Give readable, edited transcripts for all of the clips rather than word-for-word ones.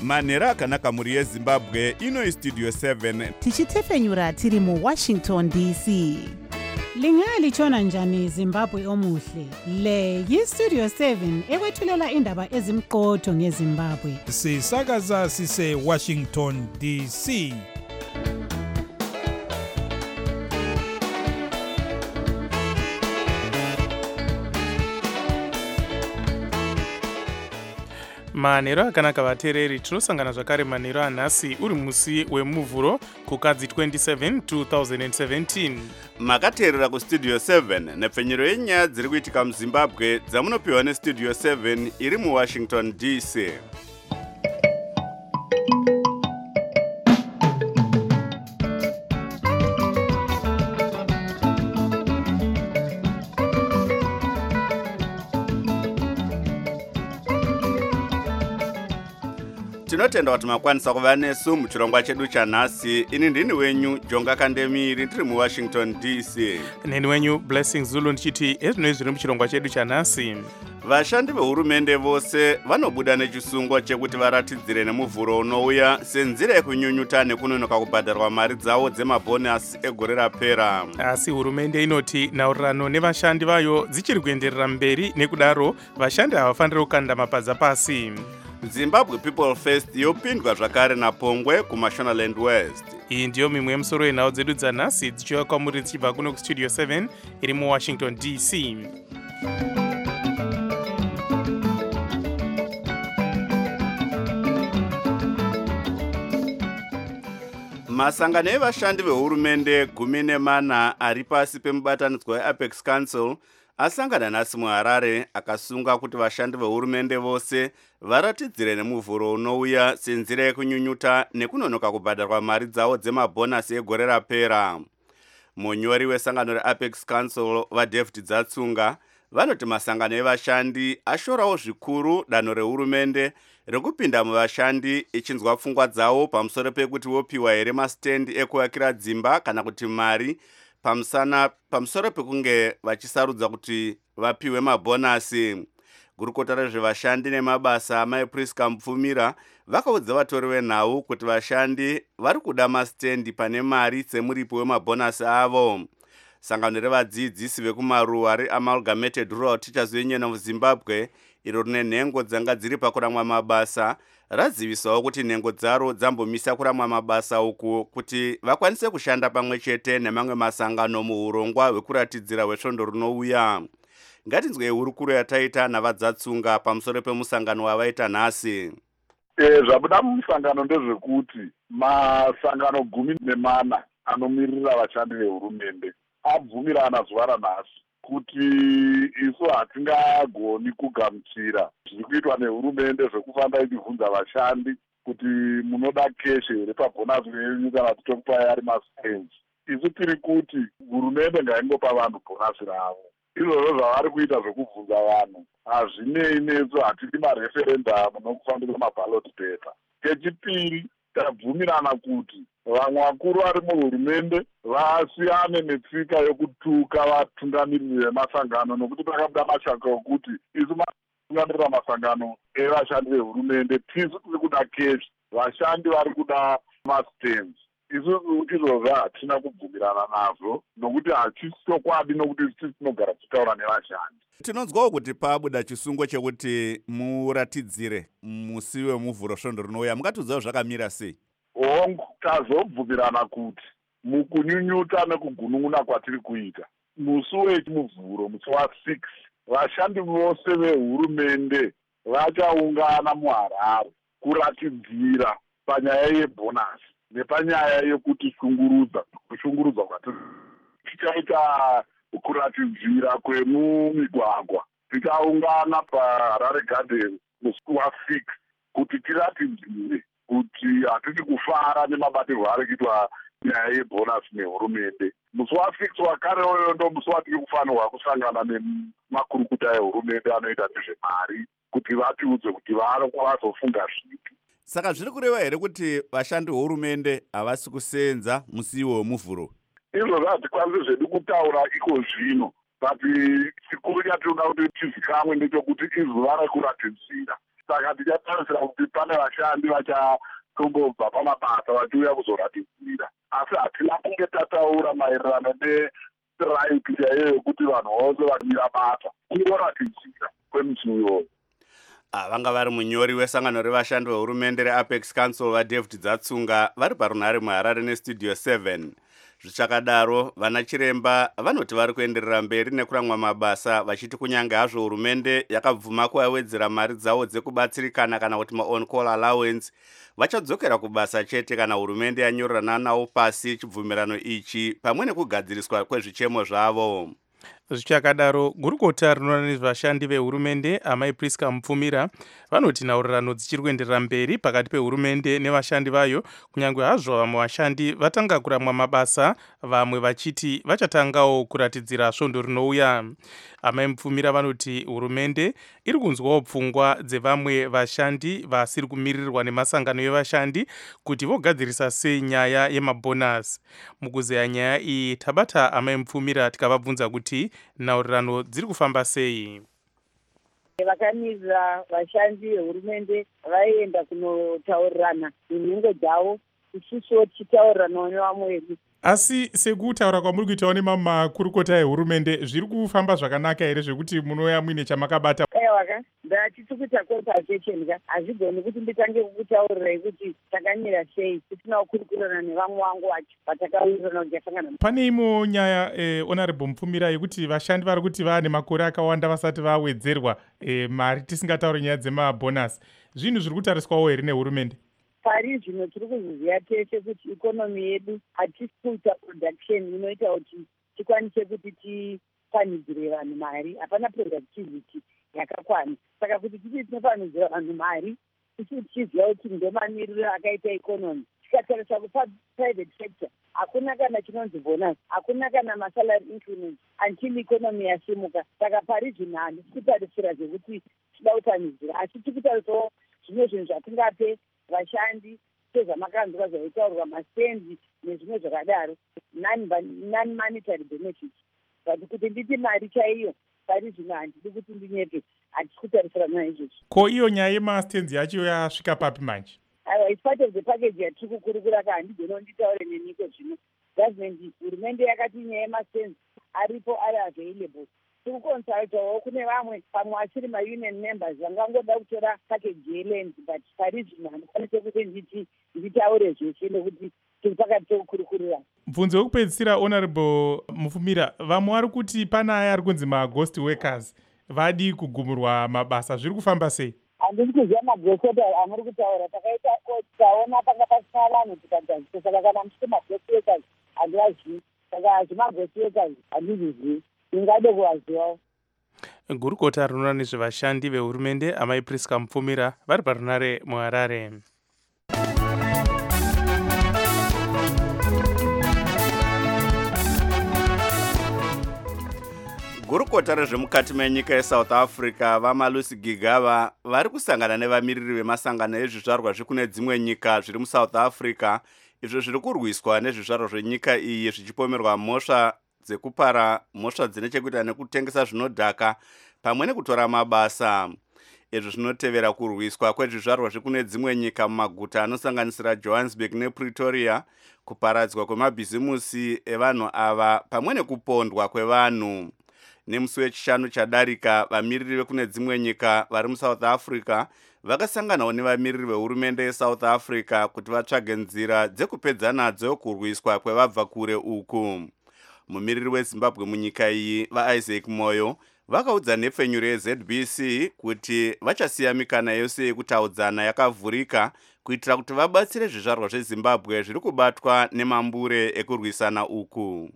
manhero akanaka mhuri yezimbabwe. Ino istudio 7 tichitefenyura tiri muWashington DC. Lingalitshona njani Zimbabwe omuhle? Le yiStudio 7 ekwethulela indaba ezimqotho ngeZimbabwe. Sisakaza sise Washington DC. Manhero akanaka vateereri, tinosangana zvakare manhero anhasi uri musi wemuvhuro kukadzi 27 2017. makateerera kustudio 7 nepfenyero yenyaya dziri kuitika muzimbabwe dzamunopiwa nestudio 7 iri muWashington DC. Tinotenda kuti makwanisa kuva nesu muchirongwa chedu chanhasi. Ini ndini wenyu Jonga Kandemiri, ndiri muWashington DC. Neni wenyu Blessing Zulu ndichiti ezvinoi zviri muchirongwa chedu chanhasi. Vashandi vehurumende vose vanobuda nechisungo chekuti varatidzire nemuvhuro unouya senzira yekunyunyuta nekunonoka kubhadharwa mari dzavo dzemabhonasi egore rapera. Asi hurumende inoti nhaurirano nevashandi vayo dzichiri kuenderera mberi, nekudaro vashandi havafaniri kukanda mapadza pasi. Zimbabwe People First yopindwa zvakare naPongwe kuMashonaland West. Iyi ndiyo mimwe yemusoro yenhau dzedu dzanhasi dzichiuya kwamuri dzichibva kuno kustudio 7 iri muWashington DC. Masangano evashandi vehurumende 14 ari pasi pemubatanidzwa weApex Council asangana nhasi muHarare akasunga kuti vashandi vehurumende vose varatidzire nemuvhuro unouya senzira yekunyunyuta nekunonoka kubhadharwa mari dzavo dzemabhonasi egore rapera. Munyori wesangano reApex Council vaDavid Dzatsunga vanoti masangano evashandi ashorawo zvikuru danho rehurumende rekupinda muvashandi ichinzwa pfungwa dzavo pamusoro pekuti vopiwa here masitendi ekuvakira dzimba kana kuti mari pamusoro pekunge vachisarudza kuti vapiwe mabhonasi. Gurukota rezvevashandi nemabasa MyPriska Mupfumira vakaudza vatori venhau kuti vashandi vari kuda masitendi pane mari semuripo wemabhonasi avo. Sangano revadzidzisi vekumaruwa reAmalgamated Rural Teachers Union of Zimbabwe iro rine nhengo dzanga dziri pakuramwa mabasa razivisawo kuti nhengo dzaro dzambomisa kuramwa mabasa uku kuti vakwanise kushanda pamwe chete nemamwe masangano muurongwa hwekuratidzira hwesvondo runouya. Ngatinzwei hurukuro yataita navaDzatsunga pamusoro pemusangano wavaita nhasi. Zvabuda mumusangano ndezvekuti masangano 14 anomirira vashandi vehurumende abvumirana zuva ranhasi kuti isu hatingagoni kugamuchira zviri kuitwa nehurumende zvekufamba ichibvunza vashandi kuti munoda keshe here pabhonasi yenyu kana kuti tokupai ari masitendi. Isu tiri kuti hurumende ngaingopa vanhu bhonasi ravo. Izvozvo zvavari kuita zvekubvunza vanhu hazvinei nesu, hatidi mareferendamu nokufambisa maballot paper. Chechipiri, tabvumirana kuti vamwe vakuru vari muhurumende vasiyane netsika yokutuka vatungamiriri vemasangano, nokuti pakabuda mashaka okuti isu matungamirira masangano evashandi vehurumende tisu tiri kuda keshi, vashandi vari kuda masitendi. Isusu izvozvo hatina kubvumirana nazvo nokuti hachisokwadi, nokuti tisi tinogara tichitaura nevashandi. Tinonzwawo kuti pabuda chisungo chekuti muratidzire musi wemuvhuro svondo runouya. Mungatiudzawo zvakamira sei? Hongu, tazobvumirana kuti mukunyunyuta nekugunun'una kwatiri kuita musi wemuvhuro, musi wa6, vashandi vose vehurumende vachaungana muHarare kuratidzira panyaya yebhonasi nepanyaya yekuti kushungurudzwa kwatiri. Tichaita kuratidzira kwemumigwagwa, tichaungana paHarare Garden musi wa6 kuti tiratidzire kuti hatisi kufara nemabatirwo ari kuitwa nyaya yebhonasi nehurumende. Musi wa6 wakare oyo ndo musi watiri kufanirwa kusangana nemakurukota ehurumende anoita nezvemari kuti vatiudze kuti vazofunga zvipi. Saka zviri kureva here kuti vashandi vehurumende havasi kusenza musi wemuvhuro? Izvozvo hatikwanisi zvedu kutaura iko zvino, but chikuru chatinoda kuti tizikamwe ndechekuti izuva rekuratidzira. saka ndichatarisira kuti pane vashandi vachatombobva pamabasa vachiuya kuzoratidzira, asi hatina kunge tataura maererano nestrike chaiyo yekuti vanhu vose vamira basa kungoratidzira kwemusi uyoyo. Vanga vari munyori wesangano revashandi vehurumende reApex Council vaDavid Dzatsunga vari parunhare muHarare nestudio 7. Zvichakadaro vana chiremba vanoti vari kuenderera mberi nekuramwa mabasa vachiti kunyange hazvo hurumende yakabvuma kuvawedzera mari dzavo dzekubatsirikana kana kuti ma-on call allowance, vachadzokera kubasa chete kana hurumende yanyorerana navo pasi chibvumirano ichi pamwe nekugadziriswa kwezvichemo zvavo. Zvichakadaro, gurukota rinoona nezvashandi vehurumende Amai Priska Mupfumira vanoti nhaurirano dzichiri kuenderera mberi pakati pehurumende nevashandi vayo, kunyange hazvo vamwe vashandi vatanga kuramwa mabasa, vamwe vachiti vachatangawo kuratidzira svondo rinouya. Amai Mupfumira vanoti hurumende iri kunzwawo pfungwa dzevamwe vashandi vasiri kumiririrwa nemasangano evashandi kuti vogadzirisa sei nyaya yemabhonasi. Mukuzeya nyaya iyi tabata Amai Mupfumira tikavabvunza kuti nhaurirano dziri kufamba sei. Vakamirira vashandi vehurumende vaienda kunotaurirana nenhengo dzavo, isusuwo tichitauriranawo nevamwe vedu. Asi sekutaura kwamuri kuitawo nemakurukota ehurumende zviri kufamba zvakanaka here zvekuti munoya muine chamakabata? Aiwaka, ndatiti kuita compensation ka hazvigoni kuti nditange kukutaurirai kuti takamira sei, tisina kukurukurana nevamwe vangu vacho vatakawirirana kuti tasangana. Pane imwe nyaya Honorable Mupfumira yekuti vashandi vari kuti vane makore akawanda vasati vawedzerwa mari, tisingatauri nyaya dzemabhonasi. Zvinhu zviri kutariswawo here nehurumende? Pari zvino tiri kuzviziva tese kuti ikonomi yedu hatisi kuita production inoita kuti tikwanise kuti tipanidzire vanhu mari, hapana productivity yakakwana. Saka kuti titi tinopanidzira vanhu mari, tisi tichiziva kuti ndomamiriro akaita ikonomi. Tikatarisa kuprivate sector hakuna kana chinonzi bonus, hakuna kana masalary increment until ikonomi yasimuka. Saka pari zvino handisi kutarisira zvekuti tida kutanidzira, asi tiri kutarisawo zvimwe zvinhu zvatingape vashandi sezvamakanzwa zvaitaurwa mastendi nezvimwe zvakadaro, non-monetary benefits. But kuti nditi mari chaiyo pari zvino handidi kuti ndinyepe, hatisi kutarisira naizvozvo. Ko iyo nyaya yemastendi yacho yasvika papi manje? Aiwa, it's part of the package yatiri kukurukura ka handigona nditaure neniko zvino. Government, hurumende yakati nyaya yemastendi aripo ari available. Tikukonsultawo kune vamwe pamwe achiri maunion members vangangoda kutora package yeland, but pari zvino handikwanise kuti nditaure zvese nekuti tiri pakati pekukurukurira. Mubvunzo wekupedzisira Honorable Mupfumira, vamwe vari kuti pana aya ari kunzi maghost workers vadi kugumurwa mabasa, zviri kufamba sei? Handisi kuziva magosota amuri kutaura, taona panga pasina vanhu tikadzadzisa. Saka kana muchiti maghost workers handivazivi, saka hazvimaghost workers handizvizivi, ingade kuvazivawo. Gurukota rinoona nezvevashandi vehurumende Amai Priska Mupfumira vari parunhare muHarare. Gurukota rezvemukati menyika yeSouth Africa vaMalusi Gigaba vari kusangana nevamiriri vemasangano ezvizvarwa zvekune dzimwe nyika zviri muSouth Africa, izvo zviri kurwiswa nezvizvarwa zvenyika iyi zvichipomerwa mhosva dzekupara, mhosva dzine chekuita nekutengesa zvinodhaka pamwe nekutora mabasa. Izvo zvinotevera kurwiswa kwezvizvarwa zvekune dzimwe nyika mumaguta anosanganisira Johannesburg nePretoria, kuparadzwa kwemabhizimusi evanhu ava pamwe nekupondwa kwevanhu. Nemusi wechishanu chadarika, vamiriri vekune dzimwe nyika vari muSouth Africa vakasanganawo nevamiriri vehurumende yeSouth Africa kuti vatsvage nzira dzekupedza nadzo kurwiswa kwevabva kure uku. Mumiriri weZimbabwe munyika iyi vaIsaac Moyo vakaudza nhepfenyuro yeZBC kuti vachasiya mikana yose yekutaudzana yakavhurika kuitira kuti vabatsire zvizvarwa zveZimbabwe zviri kubatwa nemambure ekurwisana uku.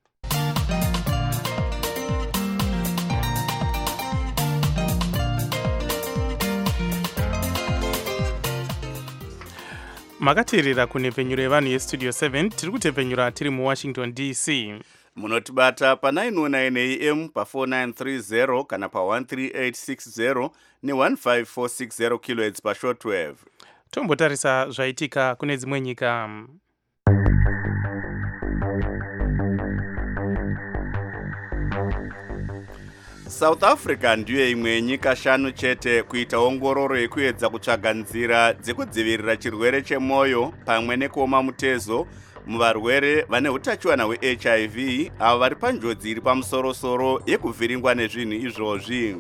Makateerera kunhepfenyuro yevanhu yestudio 7, tiri kutepfenyura tiri muWashington DC. Munotibata pa 909 AM pa 4930 kana pa 13860 ne15460 kHz pa shortwave. Tombotarisa zvaitika kune dzimwe nyika. South Africa ndiyo imwe yenyika 5 chete kuita ongororo yekuedza kutsvaga nzira dzekudzivirira chirwere chemwoyo pamwe nekuoma mutezo muvarwere vane utachiwana hweHIV avo vari panjodzi iri pamusoro-soro yekuvhiringwa nezvinhu izvozvi.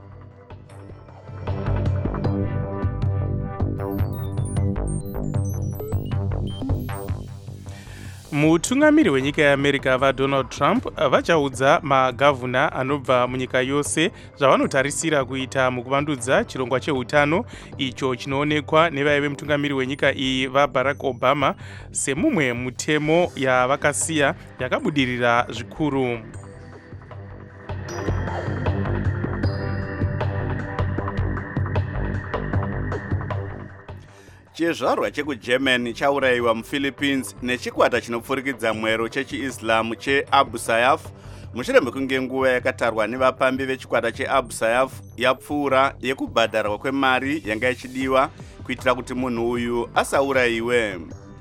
mutungamiri wenyika yeAmerica vaDonald Trump vachaudza magavhuna anobva munyika yose zvavanotarisira kuita mukuvandudza chirongwa cheutano icho chinoonekwa nevaive mutungamiri wenyika iyi vaBarack Obama semumwe mutemo yavakasiya yakabudirira zvikuru. Chizvarwa chekuGermany chaurayiwa muPhilippines nechikwata chinopfurikidza mwero chechiislamu cheAbu Sayyaf mushure mekunge nguva yakatarwa nevapambi vechikwata cheAbu Sayyaf yapfuura yekubhadharwa kwemari yanga ichidiwa kuitira kuti munhu uyu asaurayiwe.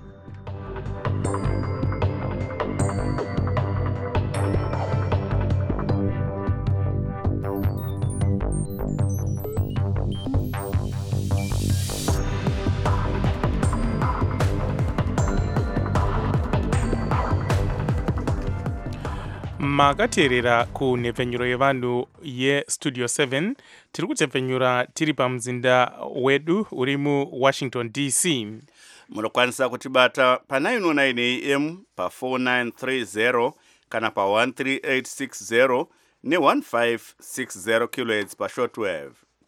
makateerera kunhepfenyuro yevanhu yestudio 7 tiri kutepfenyura tiri pamuzinda wedu uri muWashington DC. Munokwanisa kutibata pa909 AM pa4930 kana pa13860 ne1560 kHz pashortwave.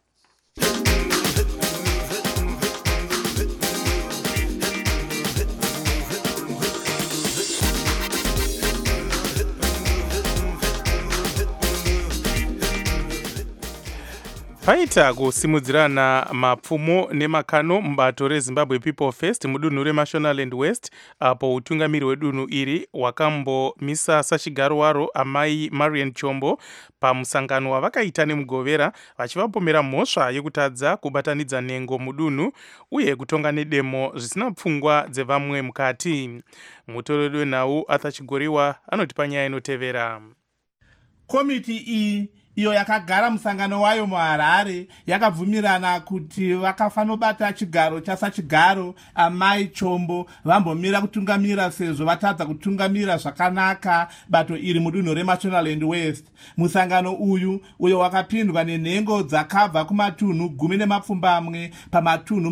paita kusimudzirana mapfumo nemakano mubato reZimbabwe People First mudunhu reMashonaland West apo utungamiri wedunhu iri wakambomisa sachigaro waro amai Marian Chombo pamusangano wavakaita nemugovera vachivapomera mhosva yekutadza kubatanidza nhengo mudunhu uye kutonga nedemo zvisina pfungwa dzevamwe mukati. Mutoreri wenhau Arthur Chigoriwa anoti panyaya inotevera. Komiti iyi iyo yakagara musangano wayo muHarare yakabvumirana kuti vakafanobata chigaro chasachigaro amai Chombo vambomira kutungamira sezvo vatadza kutungamira zvakanaka bato iri mudunhu reMashonaland West. Musangano uyo wakapindwa nenhengo dzakabva kumatunhu 10 pamatunhu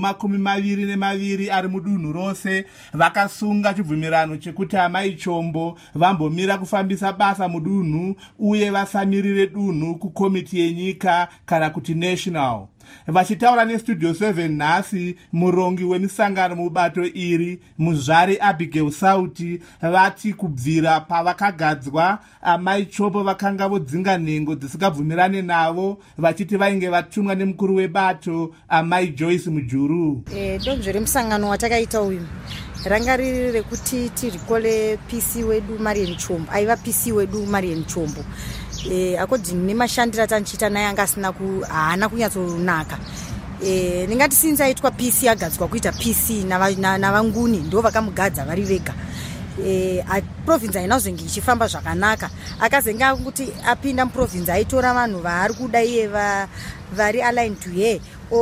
22 ari mudunhu rose vakasunga chibvumirano chekuti amai Chombo vambomira kufambisa basa mudunhu uye vasamirire dunhu kukomiti yenyika kana kuti national. Vachitaura nestudio 7 nhasi, murongi wemisangano mubato iri muzvari Abigail Sauti vati kubvira pavakagadzwa amai Chombo vakanga vodzinga nhengo dzisikabvumirane navo vachiti vainge vatumwa nemukuru webato amai Joyce Mujuru. Donzvo remusangano watakaita uyu ranga riri rekuti tirikole PC wedu Marian Chombo, aiva PC wedu Marian Chombo. According nemashandira tanchita naye anga haana kunyatsonaka. Ningati since aitwa PC agadzwa kuita PC navanguni ndo vakamugadza vari vega. Province ainazonge ichifamba zvakanaka akazenga kuti apinda muprovince aitora vanhu vaari kuda iye vari aligned to her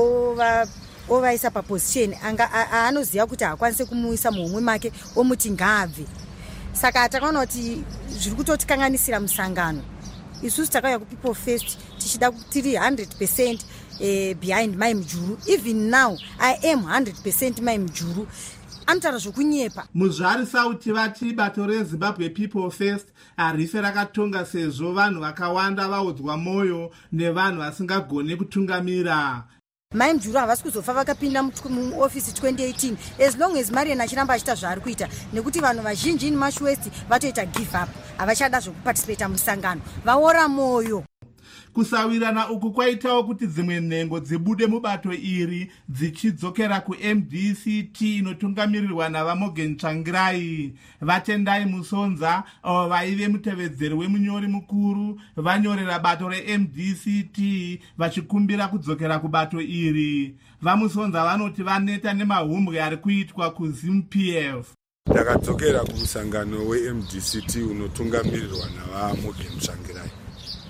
ovaisa paposition anoziva kuti haakwanise kumuisa muhomwe make omuti ngaabve. Saka takaona kuti zviri kutotikanganisira musangano. Isusu takauya kuPeople First tichida tiri 100% behind Mai Mujuru. Even now I am 100% Mai Mujuru. Anotaura zvokunyepa. Muzvari Sauti vati bato reZimbabwe People First harife rakatonga sezvo vanhu vakawanda vaudzwa moyo nevanhu vasingagoni kutungamira. Mai Mujuru havasi kuzofa vakapinda muofisi 2018 as long as Marian achiramba achita zvaari kuita nekuti vanhu vazhinji muMarsh West vatoita give up havachada zvokuparticipate musangano vaora moyo. Kusawirana uku kwaitawo kuti dzimwe nhengo dzibude mubato iri dzichidzokera kuMDCT inotungamirirwa navaMorgan Tsvangirai. Vatendai Musonza avo vaive mutevedzeri wemunyori mukuru vanyorera bato reMDCT vachikumbira kudzokera kubato iri. VaMusonza vanoti vaneta nemahumbwe ari kuitwa kuZIMPF. Ndakadzokera kumusangano weMDCT unotungamirirwa navaMorgan Tsvangirai.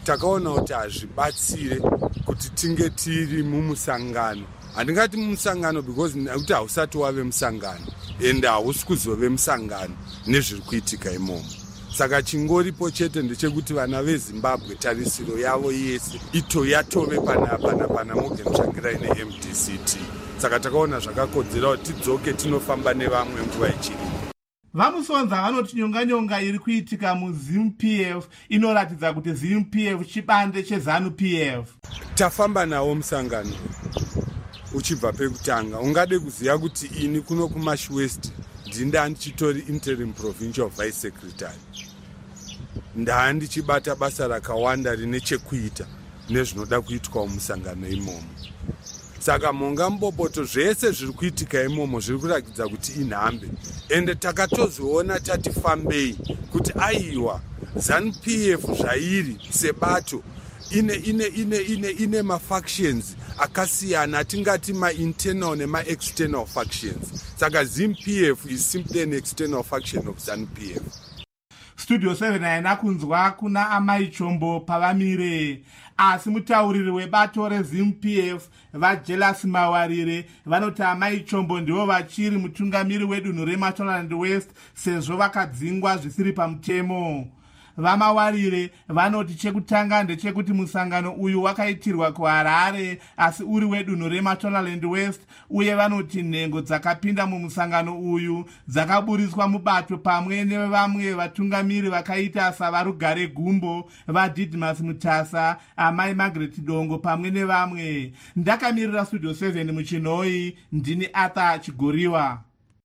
takaona kuti hazvibatsire kuti tinge tiri mumusangano. Handingati mumusangano because nekuti hausati wave musangano ende hausi kuzove musangano nezviri kuitika imomo. Saka chingoripo chete ndechekuti vana veZimbabwe tarisiro yavo yese yatove pana Morgan Tsvangirai neMDCT. Saka takaona zvakakodzera kuti tidzoke tinofamba nevamwe nguva ichiripo. Vamusonza vanoti nyonga iri kuitika muZINU-PF inoratidza kuti ZINU-PF chibande cheZANU-PF. Tafamba nawo musangano uchibva pekutanga. Ungade kuziva kuti ini kuno kuMash West ndichitori interim provincial vice secretary. Ndichibata basa rakawanda rine chekuita nezvinoda kuitwa musangano imomo. Saka monga mbopoto zvese zviri kuitika imomo zviri kurakidza kuti inhambe. Ende takatozoona tatifambei kuti aiwa ZANU-PF zvairi sebato ine mafactions akasiyana atingati ma-internal nema-external factions. Saka ZINU-PF is simply an external faction of ZANU-PF. Studio 7 haina kunzwa kuna Amai Chombo pavamire, asi mutauriri webato reZINU-PF vaJelas Mawarire vanoti Amai Chombo ndivo vachiri mutungamiri wedunhu reMashonaland West sezvo vakadzingwa zvisiri pamutemo. Vamawarire vanoti chekutanga ndechekuti musangano uyu wakaitirwa kuHarare asi uri wedunhu reMashonaland West, uye vanoti nhengo dzakapinda mumusangano uyu dzakaburiswa mubato pamwe nevamwe vatungamiri vakaita savarugare Gumbo, vaDidmus Mutasa, Amai Margaret Dongo pamwe nevamwe. Ndakamirira Studio 7 muChinoi, ndini Arthur Chigoriwa.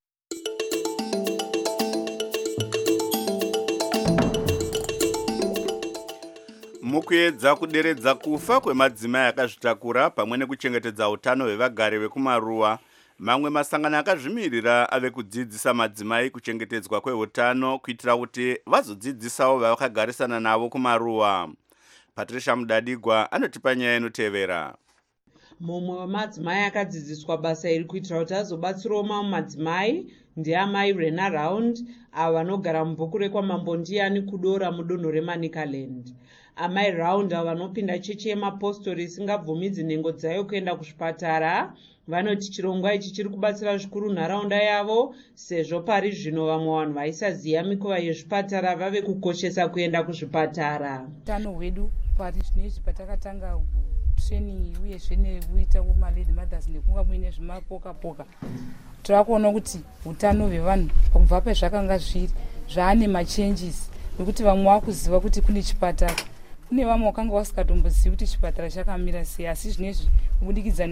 Mukuedza kuderedza kufa kwemadzimai akazvitakura pamwe nekuchengetedza utano hwevagari vekumaruwa, mamwe masangano akazvimirira ave kudzidzisa madzimai kuchengetedzwa kweutano kuitira kuti vazodzidzisawo vavakagarisana navo kumaruwa. Patricia Mudadigwa anotipa nyaya inotevera. Mumwe wemadzimai akadzidziswa basa iri kuitira kuti azobatsirawo mamwe madzimai ndiamai Rena Round avo vanogara mubvukure kwaMambondiyani kudora mudunhu reManicaland. Amai Round avo vanopinda chechi yemapostori isingabvumidzi nhengo dzayo kuenda kuzvipatara vanoti chirongwa ichi chiri kubatsira zvikuru nharaunda yavo, sezvo pari zvino vamwe vanhu vaisaziva mikova yezvipatara vave kukoshesa kuenda kuzvipatara. Utano hwedu pari zvinezvi patakatanga training uyezve nekuita kumalady mothers nekunga muine zvimapoka-poka, tirakuona kuti utano hwevanhu pakubva pezvakanga zviri zvaane machanges, nekuti vamwe vakuziva kuti kune chipatara, kune vamwe vakanga vasingatombozivi kuti chipatara chakamira sei, asi zvinezvi kubudikidza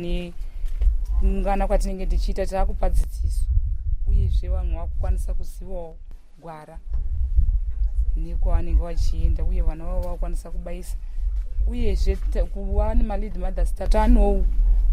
neungana kwatinenge tichiita taakupa dzidziso, uyezve vanhu vakukwanisa kuzivawo gwara nekwavanenge vachienda, uye vana vavo vakukwanisa kubayisa, uyezve kuva nemalady mothers tatanowo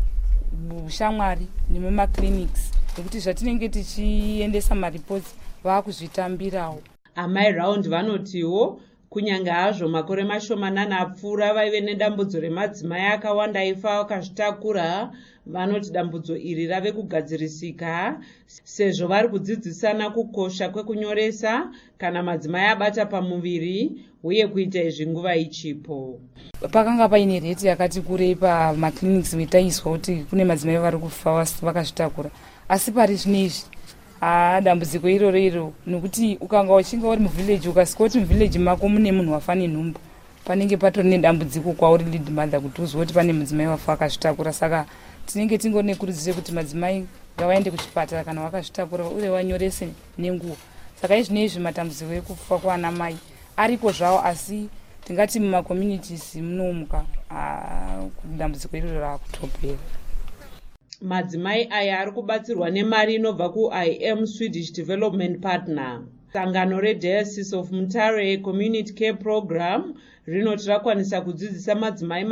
ushamwari nemumaclinics nekuti zvatinenge tichiendesa maripoti vaakuzvitambirawo. Amai Round vanotiwo kunyange hazvo makore mashomanana apfuura vaive nedambudzo remadzimai akawanda aifa akazvitakura, vanoti dambudzo iri rave kugadzirisika sezvo vari kudzidzisana kukosha kwekunyoresa kana madzimai abata pamuviri uye kuita izvi nguva ichipo. Pakanga paine reti yakati kurei pamaclinics vetaiswa kuti kune madzimai vari kufa vakazvitakura, asi pari zvinezvi dambudziko iroro nekuti ukanga uchinga uri muvillage ukasika kuti muvillage mako mune munhu wafa nenhumbu, panenge patori nedambudziko kwauri lead mother kuti uzive kuti pane mudzimai wafa akazvitakura. Saka tinenge tingori nekurudziro kuti madzimai ngavaende kuchipatara kana vakazvitakura uye vanyorese nenguva. Saka izvinezvi matambudziko ekufa kwaana mai ariko zvavo, asi tingati mumacommunities munomuka dambudziko iroro raakutopera. Madzimai aya ari kubatsirwa nemari inobva kuIM Swedish Development Partner. Sangano reDiocese of Mutare Community Care Program rinoti rakwanisa kudzidzisa madzimai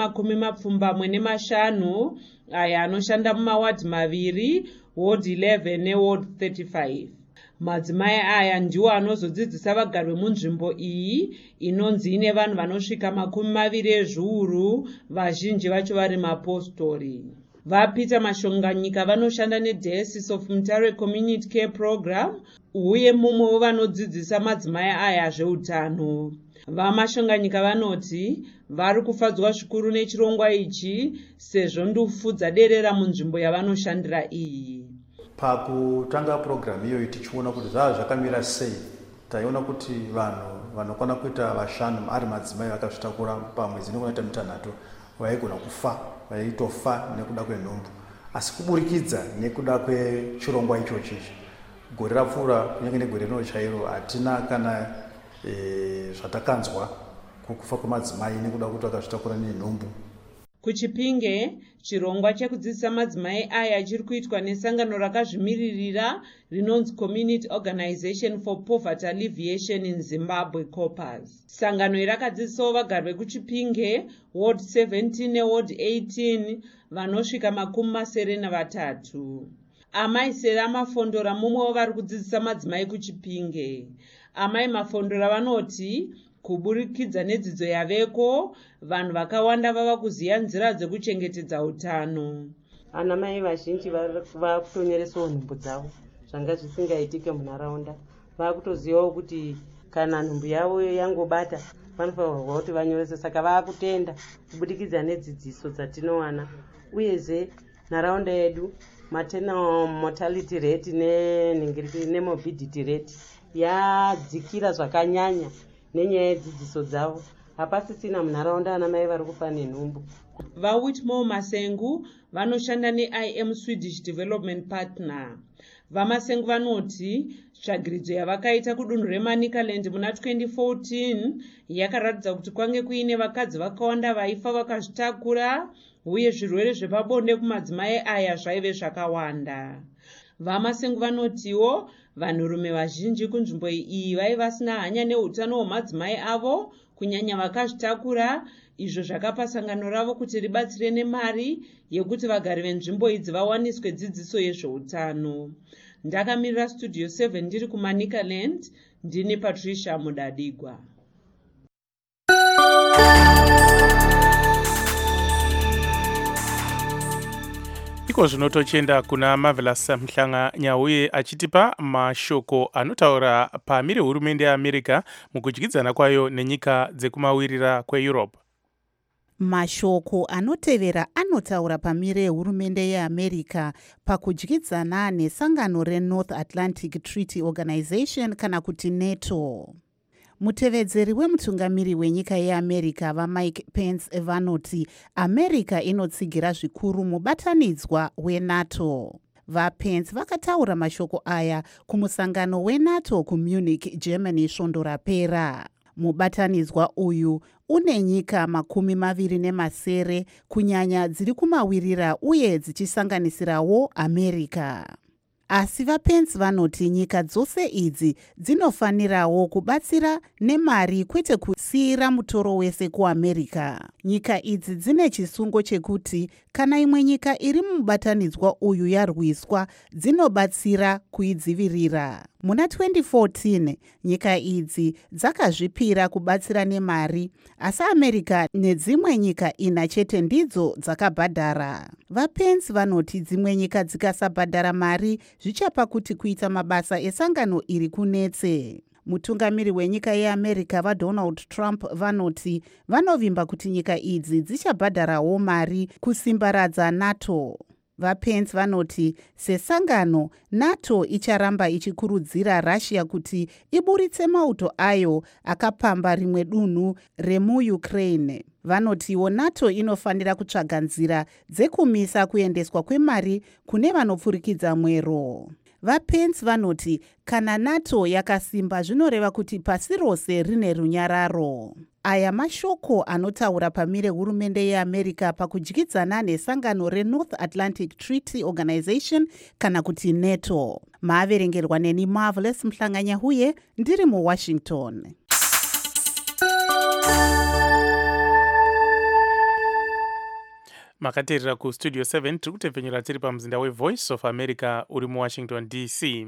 25 aya anoshanda mumawadhi maviri, Ward 11 neWard 35. Madzimai aya ndiwo anozodzidzisa vagari vemunzvimbo iyi inonzi ine vanhu vanosvika 20 ezviuru, vazhinji vacho vari mapostori. VaPeter Mashonganyika vanoshanda neDiocese of Mutare Community Care Program uye mumwe wevanodzidzisa madzimai aya zveutano. vamashonganyika vanoti vari kufadzwa zvikuru nechirongwa ichi sezvo ndufu dzaderera munzvimbo yavanoshandira iyi. Pakutanga purogiramu iyoyi tichiona kuti zvava zvakamira sei, taiona kuti vanhu vanokwana kuita vashanu ari madzimai vakazvitakura pamwedzi inokunaita mitanhatu vaigona kufa, vaitofa nekuda kwenhumbu, asi kuburikidza nekuda kwechirongwa ichochi gore rapfuura kunyange negore rino chairo hatina kana zvatakanzwa kukufa kwemadzimai nekuda kuti vakazvitakura nenhumbu. Kuchipinge, chirongwa chekudzidzisa madzimai aya chiri kuitwa nesangano rakazvimiririra rinonzi Community Organization for Poverty Alleviation in Zimbabwe, COPAS. Sangano iri rakadzidzisawo vagari vekuchipinge, Ward 17 neWard 18 vanosvika 73. Amai Sera Mafondora mumwewo vari kudzidzisa madzimai kuchipinge. Amai Mafondora vanoti kuburikidza nedzidzo yaveko, vanhu vakawanda vava kuziva nzira dzekuchengetedza utano. Ana mai vazhinji vakutonyoresawo nhumbu dzavo zvanga zvisingaitike munharaunda. Vakutozivawo kuti kana nhumbu yavo yangobata vanofanirwa kuti vanyorese, saka vakutenda kubudikidza nedzidziso dzatinowana. Uyezve nharaunda yedu maternal mortality rate nemorbidity rate yadzikira zvakanyanya nenyaya yedzidziso dzavo. Hapasisina munharaunda ana mai vari kufa nenhumbu. VaWhitmore Masengu vanoshanda neIM Swedish Development Partner. VaMasengu vanoti tsvagiridzo yavakaita kudunhu reManicaland muna 2014 yakaratidza kuti kwange kuine vakadzi vakawanda vaifa vakazvitakura uye zvirwere zvepabonde kumadzimai aya zvaive zvakawanda. VaMasengu vanotiwo vanhurume vazhinji kunzvimbo iyi vaiva vasina hanya neutano hwemadzimai avo, kunyanya vakazvitakura, izvo zvakapa sangano ravo kuti ribatsire nemari yekuti vagari venzvimbo idzi vawaniswe dzidziso yezveutano. Ndakamirira Studio 7 ndiri kuManicaland, ndini Patricia Mudadigwa. Iko zvinotochenda kuna Marvelous Mhlanga Nyauye achitipa mashoko anotaura pamire hurumende yeAmerica mukudyidzana kwayo nenyika dzekumawirira kweEurope. Mashoko anotevera anotaura pamire hurumende yeAmerica pakudyidzana nesangano reNorth Atlantic Treaty Organization kana kuti NATO. Mutevedzeri wemutungamiri wenyika yeAmerica vaMike Pence vanoti America inotsigira zvikuru mubatanidzwa weNATO. VaPence vakataura mashoko aya kumusangano weNATO kuMunich, Germany svondo rapera. Mubatanidzwa uyu une nyika 27 kunyanya dziri kumawirira uye dzichisanganisirawo America. Asi vaPence vanoti nyika dzose idzi dzinofanirawo kubatsira nemari kwete kusiyira mutoro wese kuAmerica. Nyika idzi dzine chisungo chekuti kana imwe nyika iri mubatanidzwa uyu yarwiswa dzinobatsira kuidzivirira. Muna 2014 nyika idzi dzakazvipira kubatsira nemari, asi America nedzimwe nyika ina chete ndidzo dzakabhadhara. VaPence vanoti dzimwe nyika dzikasabhadhara mari zvichapa kuti kuita mabasa esangano iri kunetse. Mutungamiri wenyika yeAmerica vaDonald Trump vanoti vanovimba kuti nyika idzi dzichabhadharawo mari kusimbaradza NATO. VaPence vanoti sesangano NATO icharamba ichikurudzira Russia kuti iburitse mauto ayo akapamba rimwe dunhu remuUkraine. Vanotiwo NATO inofanira kutsvaga nzira dzekumisa kuendeswa kwemari kune vanopfurikidza mwero. VaPence vanoti kana NATO yakasimba zvinoreva kuti pasi rose rine runyararo. Aya mashoko anotaura pamire hurumende yeAmerica pakudyidzana nesangano reNorth Atlantic Treaty Organization kana kuti NATO. Maaverengerwa neni Marvelous Mhlanga Nyauye ndiri muWashington. Makateerera kuStudio 7 tiri kutepfenyura tiri pamuzinda weVoice of America uri muWashington DC.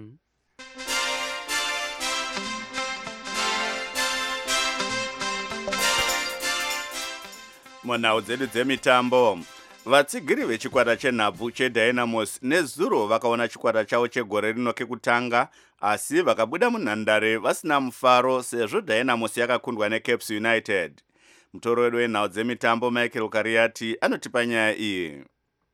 Munhau dzedu dzemitambo, vatsigiri vechikwata chenhabvu chedynamos nezuro vakaona chikwata chavo chegore rino kekutanga, asi vakabuda munhandare vasina mufaro sezvo dynamos yakakundwa neCaps United. Mutoro wedu wenhau dzemitambo Michael Kariati anotipa nyaya iyi.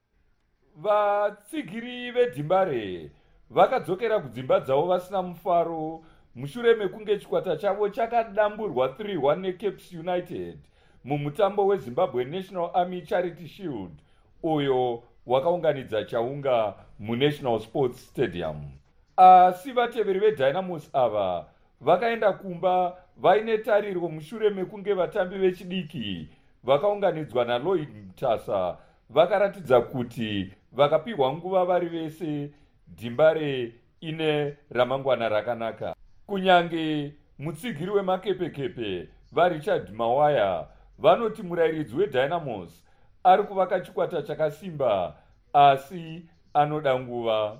Vatsigiri veDimbare vakadzokera kudzimba dzavo vasina mufaro mushure mekunge chikwata chavo chakadamburwa 3-1 neCaps United mumutambo weZimbabwe National Army Charity Shield uyo wakaunganidza chaunga muNational Sports Stadium. Asi vateveri veDynamos ava vakaenda kumba vaine tariro mushure mekunge vatambi vechidiki vakaunganidzwa naLloyd Mtasa vakaratidza kuti vakapihwa nguva vari vese, Dimbare ine ramangwana rakanaka. Kunyange mutsigiri wemakepekepe vaRichard Mawaya vanoti murairidzi weDynamos ari kuvaka chikwata chakasimba asi anoda nguva.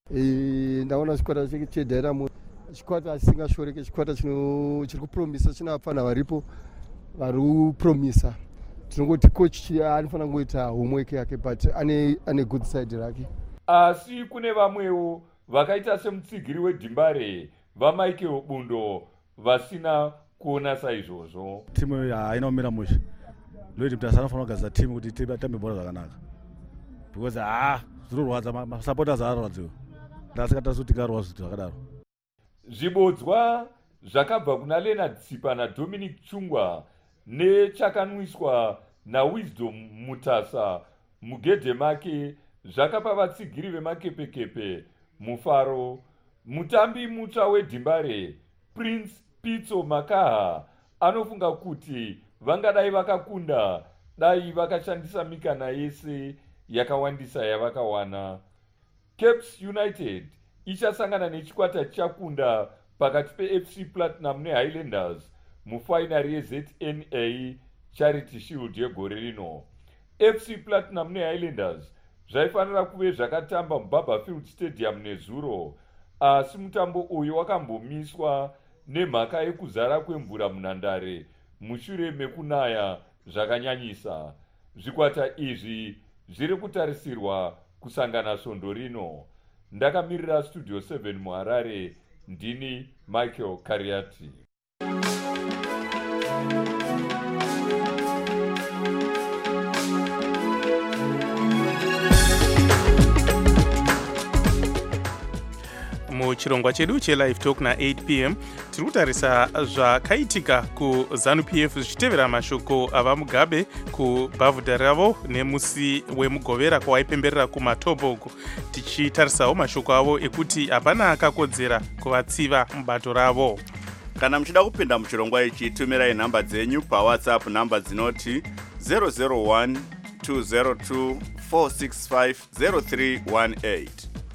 Ndaona chikwata cheDynamos chikwata asingashoreke, chikwata chiri kupromisa, china vapfana varipo vari kupromisa. Tinongoti coach anofanira kungoita homework yake, but ane good side rake. Asi kune vamwewo vakaita semutsigiri weDimbare vaMichael Bundo vasina kuona saizvozvo. Timu haina kumira mushe. Lloyd Mtasa anofanira kugadzira timu kuti titambe bhora zvakanaka. Because zvinorwadza masupporters arwadziwa. Ndasikatazokuti karwadza zvakadaro. Zvibodzwa zvakabva kuna Leonard Tsipa naDominic Chungwa nechakanwiswa naWisdom Mutasa mugedhe make zvakapa vatsigiri vemakepekepe mufaro. Mutambi mutsva weDimbare Prince Pitso Makaha anofunga kuti vangadai vakakunda dai vakashandisa mikana yese yakawandisa yavakawana. Caps United ichasangana nechikwata chakunda pakati peFC Platinum neHighlanders mufainari yeZNA Charity Shield yegore rino. FC Platinum neHighlanders zvaifanira kuve zvakatamba muBarberfield Stadium nezuro, asi mutambo uyu wakambomiswa nemhaka yekuzara kwemvura munhandare mushure mekunaya zvakanyanyisa. Zvikwata izvi zviri kutarisirwa kusangana svondo rino. Ndakamirira Studio 7 muHarare, ndini Michael Kariati. Muchirongwa chedu chelive talk na8 pm tiri kutarisa zvakaitika kuZANU-PF zvichitevera mashoko avaMugabe kubhavhudha ravo nemusi wemugovera kwawaipemberera kumaTobago, tichitarisawo mashoko avo ekuti hapana akakodzera kuvatsiva mubato ravo. Kana muchida kupinda muchirongwa ichi, tumirai nhamba dzenyu paWhatsApp, nhamba dzinoti 001 202 465 0318.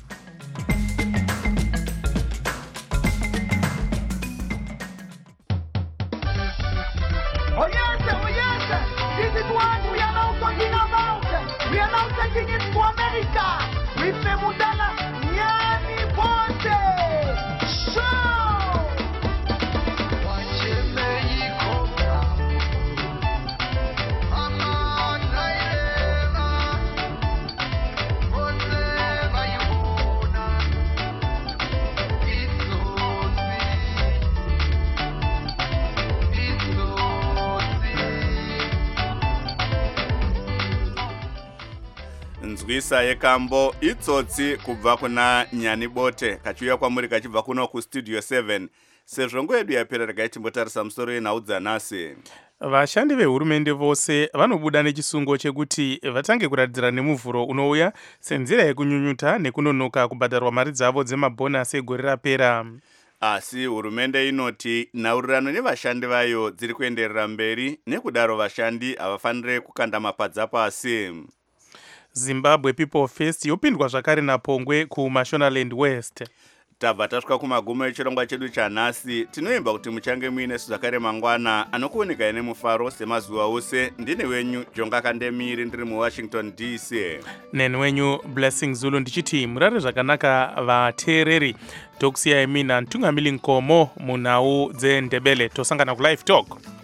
Nzwisa yekambo itsotsi kubva kuna Nyani Bote kachiuya kwamuri kachibva kuno kuStudio 7. Sezvongo yedu yapera rikaitimbotarisa musoro yenhau dzanhasi. Vashandi vehurumende vose vanobuda nechisungo chekuti vatange kuratidzira nemuvhuro unouya senzira yekunyunyuta nekunonoka kubhadharwa mari dzavo dzemabhonasi egore rapera. Asi hurumende inoti nhaurirano nevashandi vayo dziri kuenderera mberi, nekudaro vashandi havafanire kukanda mapadza pasi. Zimbabwe People First yopindwa zvakare naPongwe kuMashonaland West. Tabva tasvika kumagumo echirongwa chedu chanhasi. Tinoimba kuti muchange muine zvakare mangwana anokuoneka nemufaro semazuva ose. Ndine wenyu Jonga Kandemiri ndiri muWashington DC. Neni wenyu Blessing Zulu ndichiti murare zvakanaka vateereri. Tokusiyai mina Ntungamili Nkomo munhau dzeNdebele. Tosangana kuLive Talk.